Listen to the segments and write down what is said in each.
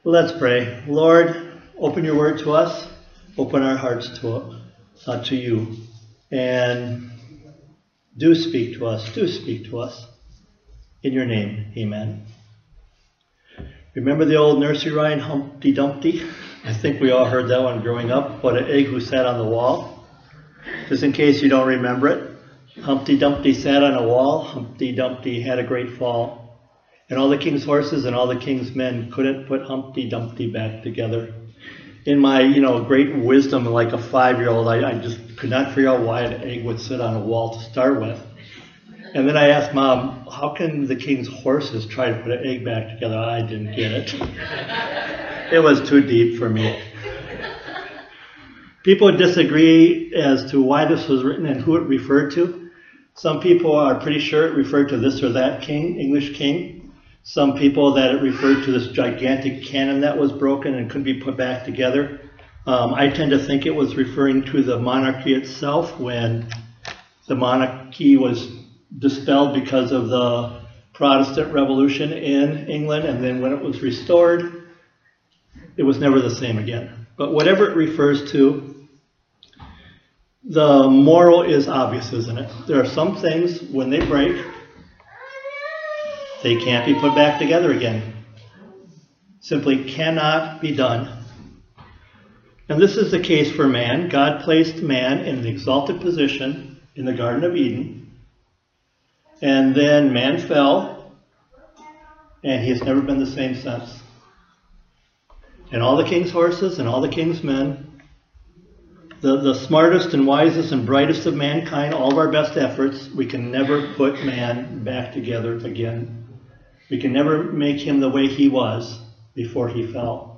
Let's pray. Lord, open your word to us. Open our hearts to you. And do speak to us. Do speak to us. In your name, amen. Remember the old nursery rhyme, Humpty Dumpty? I think we all heard that one growing up. What an egg who sat on the wall. Just in case you don't remember it. Humpty Dumpty sat on a wall. Humpty Dumpty had a great fall. And all the king's horses and all the king's men couldn't put Humpty Dumpty back together. In my, great wisdom, like a 5-year-old, I just could not figure out why an egg would sit on a wall to start with. And then I asked Mom, how can the king's horses try to put an egg back together? I didn't get it. It was too deep for me. People disagree as to why this was written and who it referred to. Some people are pretty sure it referred to this or that king, English king. Some people that it referred to this gigantic cannon that was broken and couldn't be put back together. I tend to think it was referring to the monarchy itself when the monarchy was dispelled because of the Protestant Revolution in England, and then when it was restored, it was never the same again. But whatever it refers to, the moral is obvious, isn't it? There are some things, when they break, they can't be put back together again. Simply cannot be done. And this is the case for man. God placed man in an exalted position in the Garden of Eden. And then man fell, and he has never been the same since. And all the king's horses and all the king's men, the smartest and wisest and brightest of mankind, all of our best efforts, we can never put man back together again. We can never make him the way he was before he fell.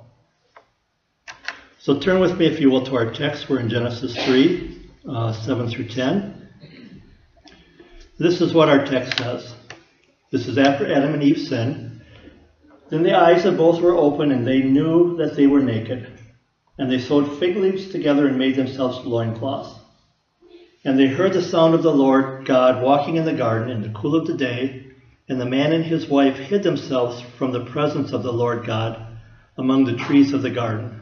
So turn with me, if you will, to our text. We're in Genesis 3, 7 through 10. This is what our text says. This is after Adam and Eve sinned. Then the eyes of both were open, and they knew that they were naked. And they sewed fig leaves together and made themselves loincloths. And they heard the sound of the Lord God walking in the garden in the cool of the day. And the man and his wife hid themselves from the presence of the Lord God among the trees of the garden.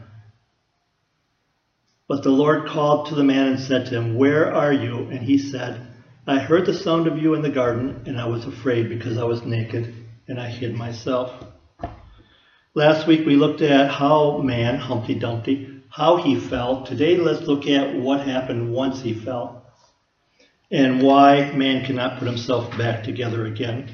But the Lord called to the man and said to him, "Where are you?" And he said, "I heard the sound of you in the garden, and I was afraid because I was naked, and I hid myself." Last week we looked at how man, Humpty Dumpty, how he fell. Today let's look at what happened once he fell, and why man cannot put himself back together again.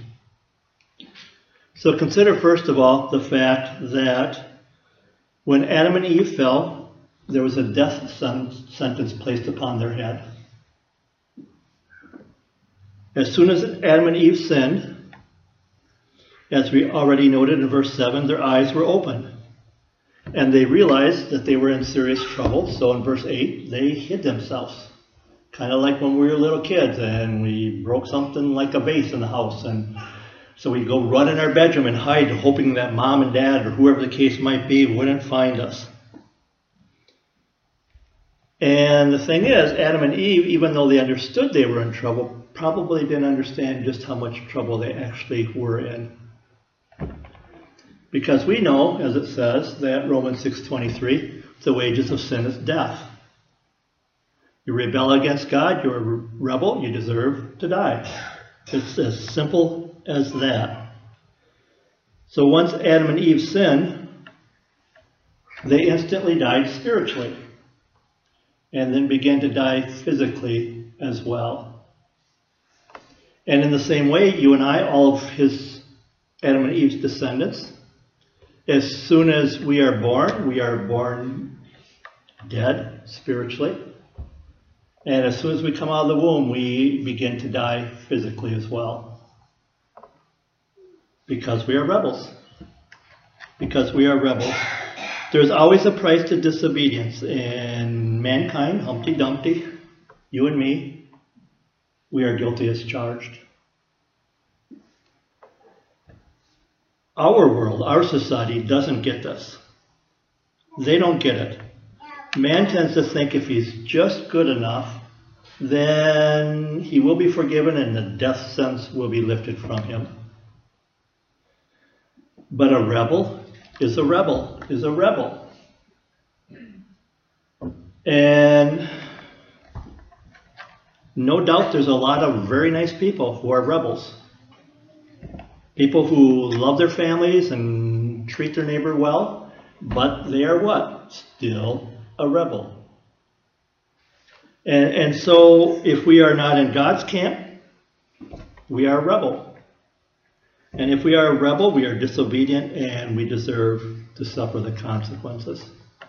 So consider first of all the fact that when Adam and Eve fell, there was a death sentence placed upon their head. As soon as Adam and Eve sinned, as we already noted in verse 7, their eyes were open. And they realized that they were in serious trouble. So in verse 8, they hid themselves. Kind of like when we were little kids and we broke something like a vase in the house. And so we'd go run in our bedroom and hide, hoping that mom and dad, or whoever the case might be, wouldn't find us. And the thing is, Adam and Eve, even though they understood they were in trouble, probably didn't understand just how much trouble they actually were in. Because we know, as it says, that Romans 6:23, the wages of sin is death. You rebel against God, you're a rebel, you deserve to die. It's as simple as that. So once Adam and Eve sinned, they instantly died spiritually, and then began to die physically as well. And in the same way, you and I, all of Adam and Eve's descendants, as soon as we are born dead spiritually. And as soon as we come out of the womb, we begin to die physically as well. Because we are rebels. Because we are rebels. There's always a price to disobedience. And mankind, Humpty Dumpty, you and me, we are guilty as charged. Our world, our society doesn't get this. They don't get it. Man tends to think if he's just good enough, then he will be forgiven and the death sentence will be lifted from him. But a rebel, is a rebel, is a rebel. And no doubt there's a lot of very nice people who are rebels. People who love their families and treat their neighbor well, but they are what? Still a rebel. And so if we are not in God's camp, we are a rebel. And if we are a rebel, we are disobedient and we deserve to suffer the consequences.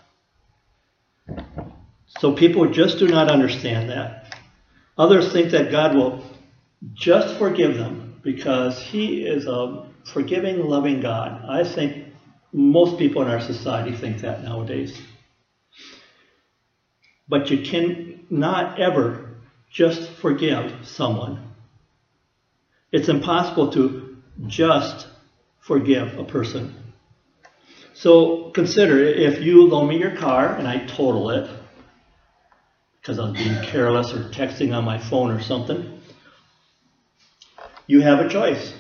So people just do not understand that. Others think that God will just forgive them because He is a forgiving, loving God. I think most people in our society think that nowadays. But you cannot ever just forgive someone. It's impossible to just forgive a person. So consider, if you loan me your car and I total it, because I was being careless or texting on my phone or something, you have a choice.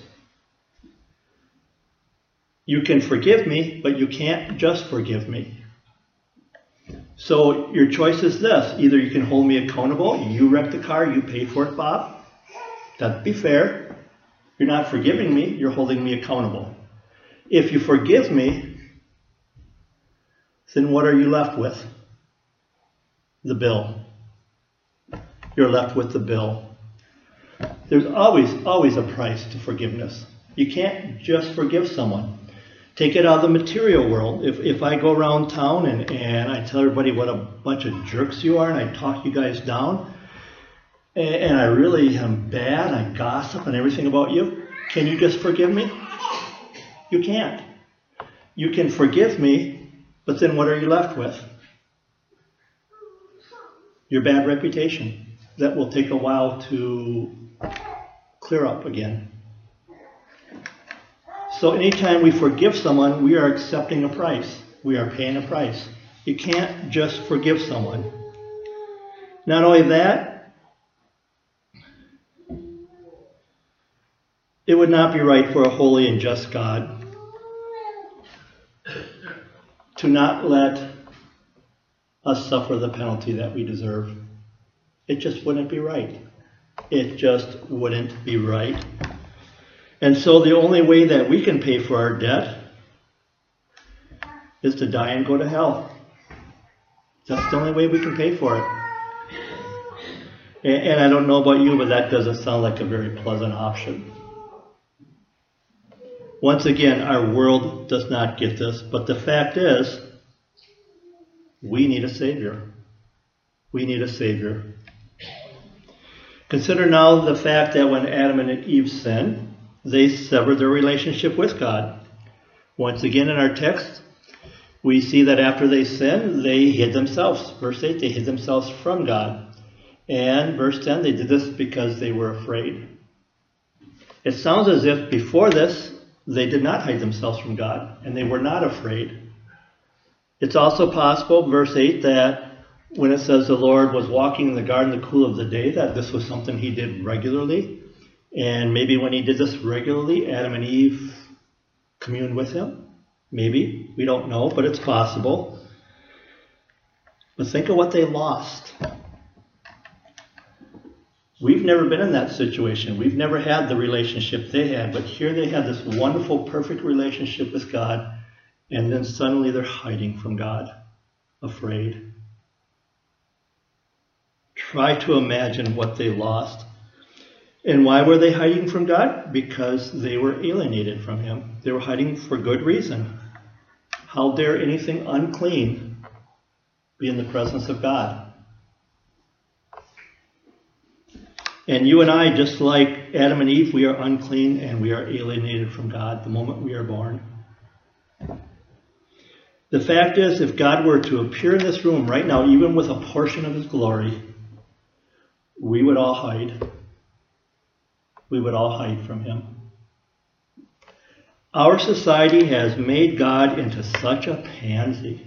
You can forgive me, but you can't just forgive me. So your choice is this. Either you can hold me accountable, you wrecked the car, you pay for it, Bob. That'd be fair. You're not forgiving me, you're holding me accountable. If you forgive me, then what are you left with? The bill. You're left with the bill. There's always a price to forgiveness. You can't just forgive someone. Take it out of the material world. If I go around town and I tell everybody what a bunch of jerks you are and I talk you guys down, and I really am bad, I gossip and everything about you, can you just forgive me? You can't. You can forgive me, but then what are you left with? Your bad reputation. That will take a while to clear up again. So anytime we forgive someone, we are accepting a price. We are paying a price. You can't just forgive someone. Not only that, it would not be right for a holy and just God to not let us suffer the penalty that we deserve. It just wouldn't be right. It just wouldn't be right. And so the only way that we can pay for our debt is to die and go to hell. That's the only way we can pay for it. And I don't know about you, but that doesn't sound like a very pleasant option. Once again, our world does not get this, but the fact is, we need a Savior. We need a Savior. Consider now the fact that when Adam and Eve sinned, they severed their relationship with God. Once again in our text, we see that after they sinned, they hid themselves. Verse 8, they hid themselves from God. And verse 10, they did this because they were afraid. It sounds as if before this, they did not hide themselves from God, and they were not afraid. It's also possible, verse 8, that when it says the Lord was walking in the garden in the cool of the day, that this was something He did regularly. And maybe when He did this regularly, Adam and Eve communed with Him. Maybe. We don't know, but it's possible. But think of what they lost. We've never been in that situation. We've never had the relationship they had. But here they had this wonderful, perfect relationship with God. And then suddenly they're hiding from God, afraid. Try to imagine what they lost. And why were they hiding from God? Because they were alienated from Him. They were hiding for good reason. How dare anything unclean be in the presence of God? And you and I, just like Adam and Eve, we are unclean and we are alienated from God the moment we are born. The fact is, if God were to appear in this room right now, even with a portion of His glory, we would all hide. We would all hide from Him. Our society has made God into such a pansy.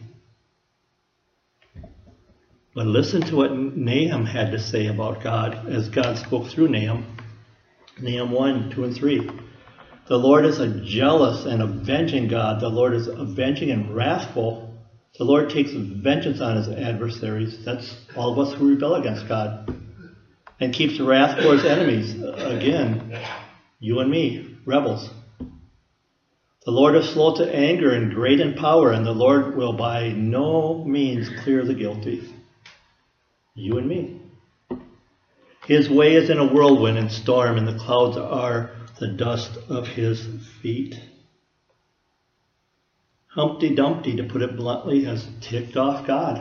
But listen to what Nahum had to say about God as God spoke through Nahum. Nahum 1, 2, and 3. The Lord is a jealous and avenging God. The Lord is avenging and wrathful. The Lord takes vengeance on his adversaries. That's all of us who rebel against God. And keeps wrath for his enemies. Again, you and me, rebels. The Lord is slow to anger and great in power, and the Lord will by no means clear the guilty. You and me. His way is in a whirlwind and storm, and the clouds are the dust of his feet. Humpty Dumpty, to put it bluntly, has ticked off God.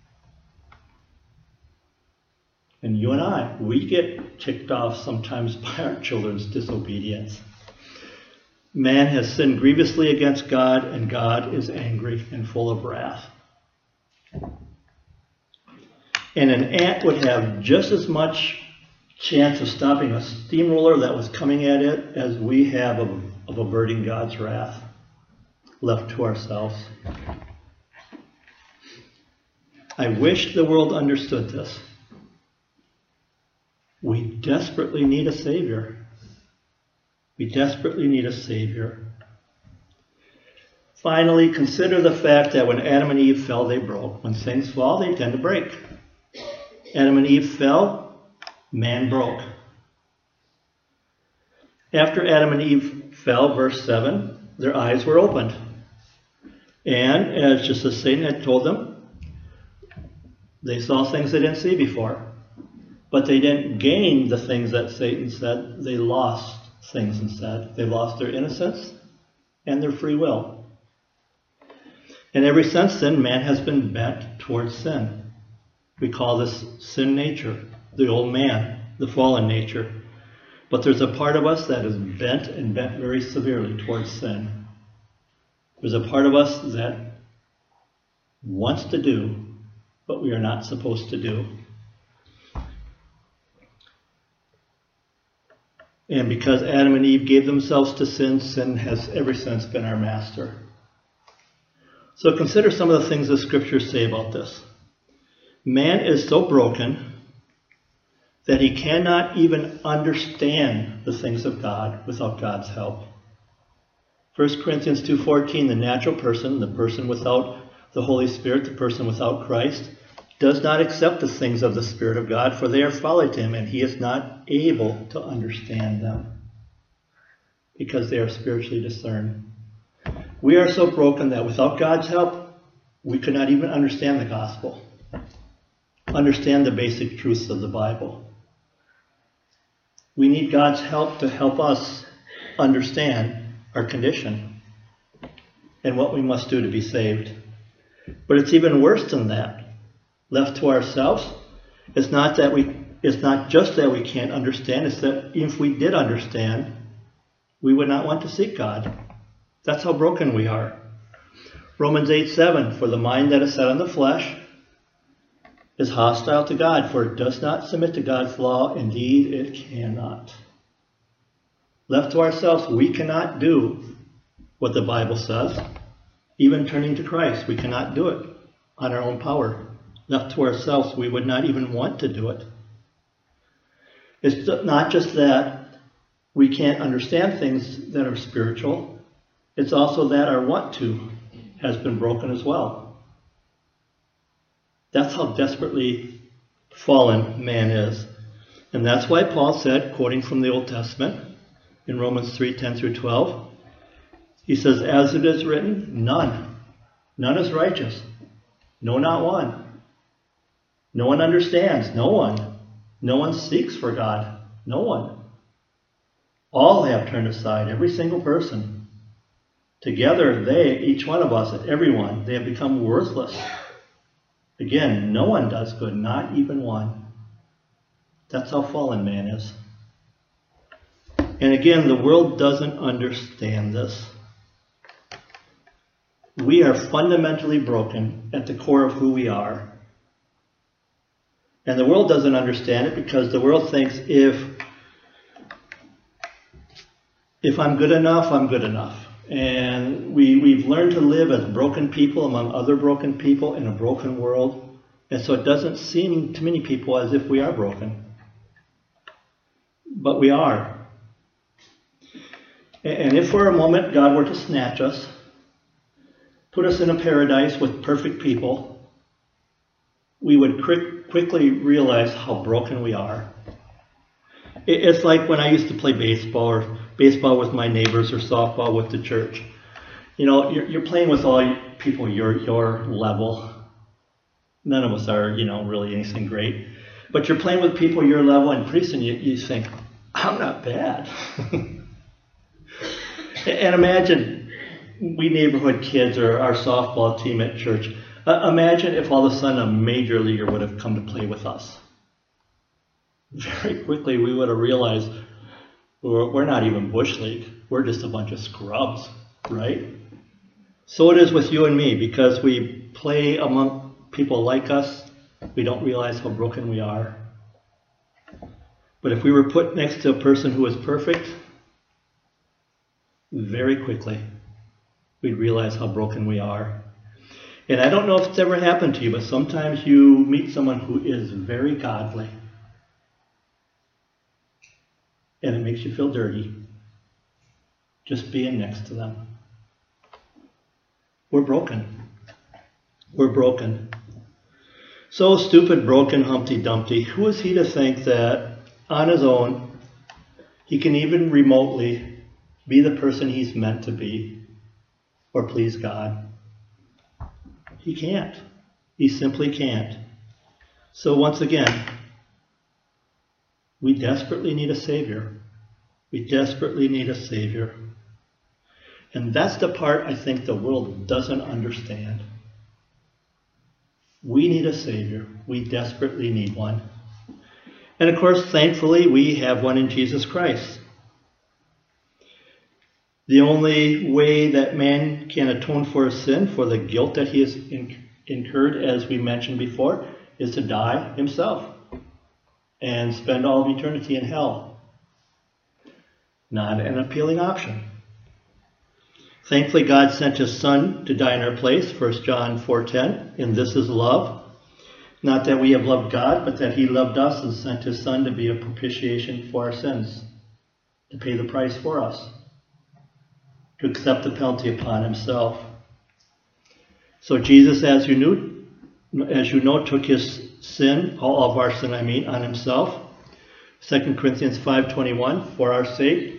And you and I, we get ticked off sometimes by our children's disobedience. Man has sinned grievously against God, and God is angry and full of wrath. And an ant would have just as much chance of stopping a steamroller that was coming at it as we have of averting God's wrath, left to ourselves. I wish the world understood this. We desperately need a Savior. We desperately need a Savior. Finally, consider the fact that when Adam and Eve fell, they broke. When things fall, they tend to break. Adam and Eve fell, man broke. After Adam and Eve fell, verse 7, their eyes were opened. And as just as Satan had told them, they saw things they didn't see before. But they didn't gain the things that Satan said. They lost things instead. They lost their innocence and their free will. And ever since then, man has been bent towards sin. We call this sin nature, the old man, the fallen nature. But there's a part of us that is bent and bent very severely towards sin. There's a part of us that wants to do what we are not supposed to do. And because Adam and Eve gave themselves to sin, sin has ever since been our master. So consider some of the things the scriptures say about this. Man is so broken that he cannot even understand the things of God without God's help. 1 Corinthians 2:14, the natural person, the person without the Holy Spirit, the person without Christ, does not accept the things of the Spirit of God, for they are folly to him, and he is not able to understand them, because they are spiritually discerned. We are so broken that without God's help, we could not even understand the gospel, understand the basic truths of the Bible. We need God's help to help us understand our condition and what we must do to be saved. But it's even worse than that. Left to ourselves, it's not just that we can't understand, it's that if we did understand, we would not want to seek God. That's how broken we are. Romans 8:7, for the mind that is set on the flesh is hostile to God, for it does not submit to God's law. Indeed, it cannot. Left to ourselves, we cannot do what the Bible says. Even turning to Christ, we cannot do it on our own power. Left to ourselves, we would not even want to do it. It's not just that we can't understand things that are spiritual. It's also that our want to has been broken as well. That's how desperately fallen man is. And that's why Paul said, quoting from the Old Testament, in Romans 3:10 through 12, he says, as it is written, none is righteous. No, not one. No one understands. No one. No one seeks for God. No one. All have turned aside, every single person. Together, they, each one of us, everyone, they have become worthless. Again, no one does good, not even one. That's how fallen man is. And again, the world doesn't understand this. We are fundamentally broken at the core of who we are. And the world doesn't understand it because the world thinks if I'm good enough, I'm good enough. And we've learned to live as broken people among other broken people in a broken world. And so it doesn't seem to many people as if we are broken. But we are. And if for a moment God were to snatch us, put us in a paradise with perfect people, we would quickly realize how broken we are. It's like when I used to play baseball with my neighbors or softball with the church. You know, you're playing with all people your level. None of us are, really anything great. But you're playing with people your level, and pretty soon you think, I'm not bad. And imagine we neighborhood kids or our softball team at church. Imagine if all of a sudden a major leaguer would have come to play with us. Very quickly we would have realized we're not even Bush League. We're just a bunch of scrubs, right? So it is with you and me. Because we play among people like us, we don't realize how broken we are. But if we were put next to a person who was perfect, very quickly we'd realize how broken we are. And I don't know if it's ever happened to you, but sometimes you meet someone who is very godly, and it makes you feel dirty just being next to them. We're broken. We're broken. So stupid, broken Humpty Dumpty, who is he to think that on his own he can even remotely be the person he's meant to be or please God? He can't. He simply can't. So once again, we desperately need a Savior. We desperately need a Savior. And that's the part I think the world doesn't understand. We need a Savior. We desperately need one. And of course, thankfully, we have one in Jesus Christ. The only way that man can atone for his sin, for the guilt that he has incurred, as we mentioned before, is to die himself and spend all of eternity in hell. Not an appealing option. Thankfully, God sent his Son to die in our place, 1 John 4:10, and this is love. Not that we have loved God, but that he loved us and sent his Son to be a propitiation for our sins, to pay the price for us, to accept the penalty upon himself. So Jesus, as you know, took his sin, all of our sin, on himself. 2 Corinthians 5:21, for our sake,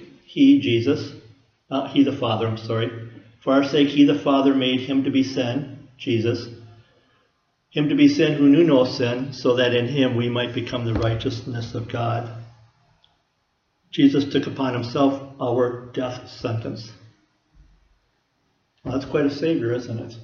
the Father, for our sake, he, the Father, made him to be sin, Jesus, him to be sin who knew no sin, so that in him we might become the righteousness of God. Jesus took upon himself our death sentence. Well, that's quite a Savior, isn't it?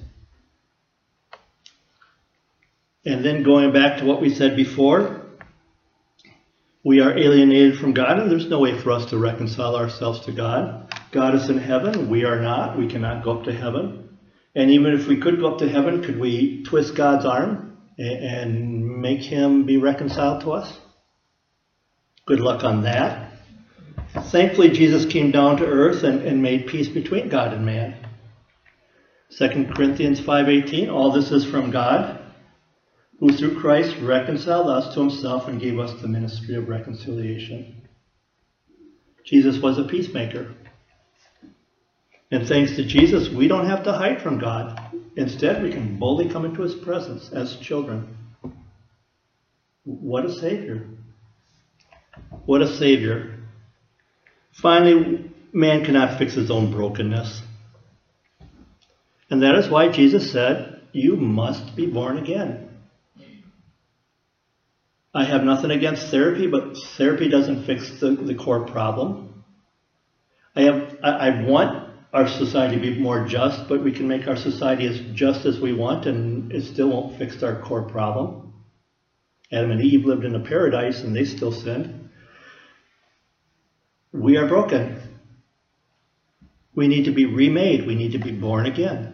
And then going back to what we said before, we are alienated from God, and there's no way for us to reconcile ourselves to God. God is in heaven. We are not. We cannot go up to heaven. And even if we could go up to heaven, could we twist God's arm and make him be reconciled to us? Good luck on that. Thankfully, Jesus came down to earth and made peace between God and man. 2 Corinthians 5:18, all this is from God, who through Christ reconciled us to himself and gave us the ministry of reconciliation. Jesus was a peacemaker. And thanks to Jesus, we don't have to hide from God. Instead, we can boldly come into his presence as children. What a Savior. What a Savior. Finally, man cannot fix his own brokenness. And that is why Jesus said, you must be born again. I have nothing against therapy, but therapy doesn't fix the core problem. I want our society to be more just, but we can make our society as just as we want, and it still won't fix our core problem. Adam and Eve lived in a paradise, and they still sinned. We are broken. We need to be remade. We need to be born again.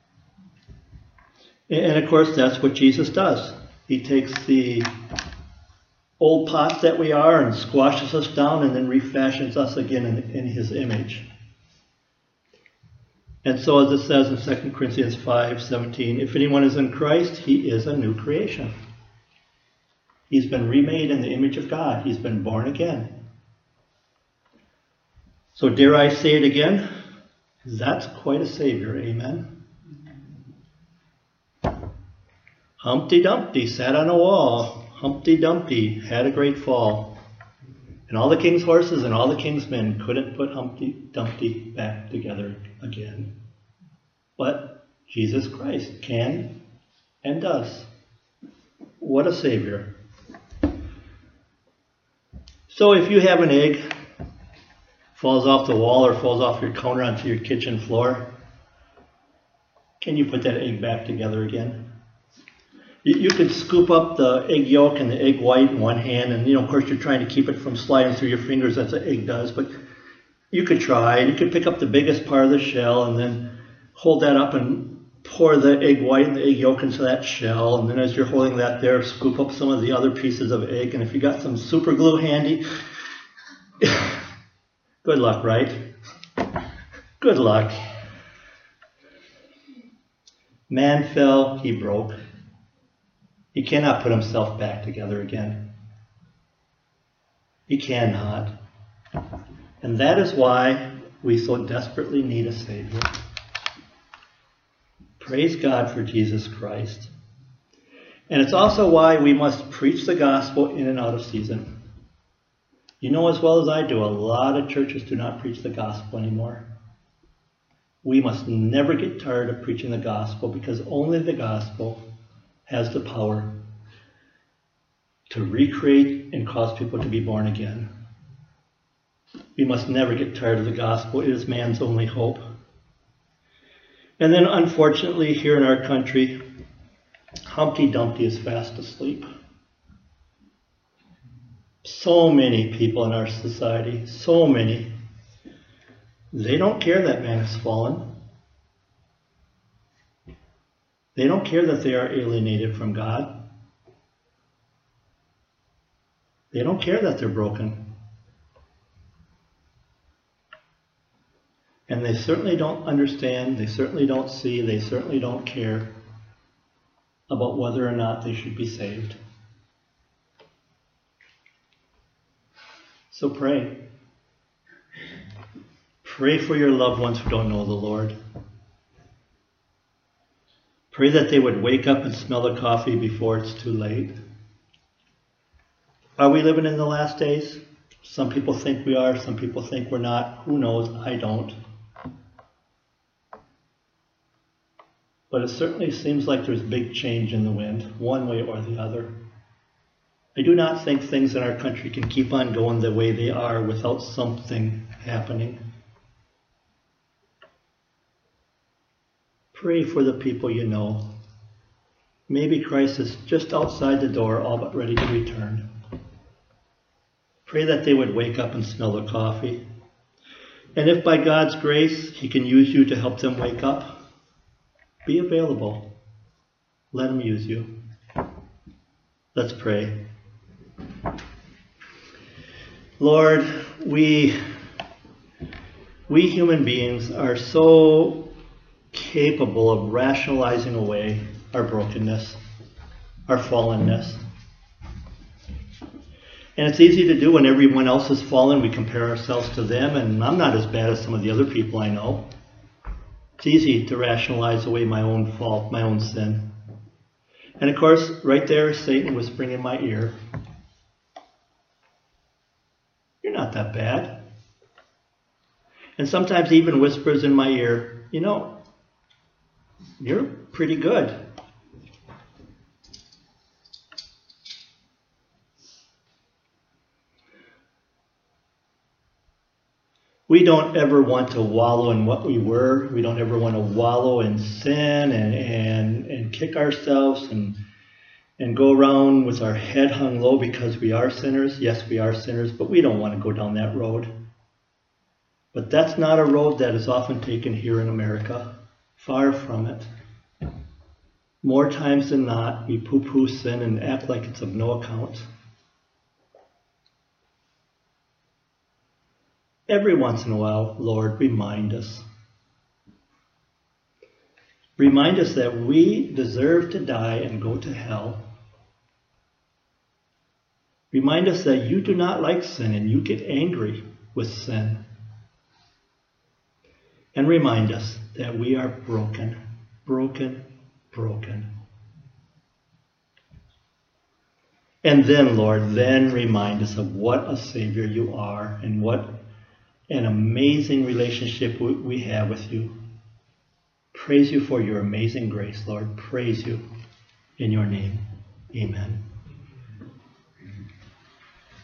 And of course, that's what Jesus does. He takes the old pot that we are and squashes us down and then refashions us again in his image. And so as it says in 2 Corinthians 5:17, if anyone is in Christ, he is a new creation. He's been remade in the image of God. He's been born again. So dare I say it again? That's quite a Savior, amen? Humpty Dumpty sat on a wall. Humpty Dumpty had a great fall. And all the king's horses and all the king's men couldn't put Humpty Dumpty back together again. But Jesus Christ can and does. What a Savior. So if you have an egg, falls off the wall or falls off your counter onto your kitchen floor, can you put that egg back together again? You could scoop up the egg yolk and the egg white in one hand, and of course you're trying to keep it from sliding through your fingers as the egg does, but you could try. You could pick up the biggest part of the shell and then hold that up and pour the egg white and the egg yolk into that shell, and then as you're holding that there, scoop up some of the other pieces of egg, and if you got some super glue handy, good luck, right? Good luck. Man fell, he broke. He cannot put himself back together again. He cannot. And that is why we so desperately need a Savior. Praise God for Jesus Christ. And it's also why we must preach the gospel in and out of season. You know as well as I do, a lot of churches do not preach the gospel anymore. We must never get tired of preaching the gospel, because only the gospel has the power to recreate and cause people to be born again. We must never get tired of the gospel. It is man's only hope. And then unfortunately here in our country, Humpty Dumpty is fast asleep. So many people in our society, so many, they don't care that man has fallen. They don't care that they are alienated from God. They don't care that they're broken. And they certainly don't understand, they certainly don't see, they certainly don't care about whether or not they should be saved. So pray. Pray for your loved ones who don't know the Lord. Pray that they would wake up and smell the coffee before it's too late. Are we living in the last days? Some people think we are, some people think we're not. Who knows? I don't. But it certainly seems like there's big change in the wind, one way or the other. I do not think things in our country can keep on going the way they are without something happening. Pray for the people you know. Maybe Christ is just outside the door, all but ready to return. Pray that they would wake up and smell the coffee. And if by God's grace He can use you to help them wake up, be available. Let Him use you. Let's pray. Lord, we human beings are so capable of rationalizing away our brokenness, our fallenness. And it's easy to do when everyone else has fallen. We compare ourselves to them, and I'm not as bad as some of the other people I know. It's easy to rationalize away my own fault, my own sin. And of course, right there is Satan whispering in my ear, "You're not that bad." And sometimes he even whispers in my ear, "You're pretty good." We don't ever want to wallow in what we were. We don't ever want to wallow in sin and kick ourselves and go around with our head hung low because we are sinners. Yes, we are sinners, but we don't want to go down that road. But that's not a road that is often taken here in America. Far from it. More times than not, we poo-poo sin and act like it's of no account. Every once in a while, Lord, remind us. Remind us that we deserve to die and go to hell. Remind us that you do not like sin and you get angry with sin. and remind us that we are broken, broken, broken. And then, Lord, then remind us of what a Savior you are and what an amazing relationship we have with you. Praise you for your amazing grace, Lord. Praise you in your name. Amen.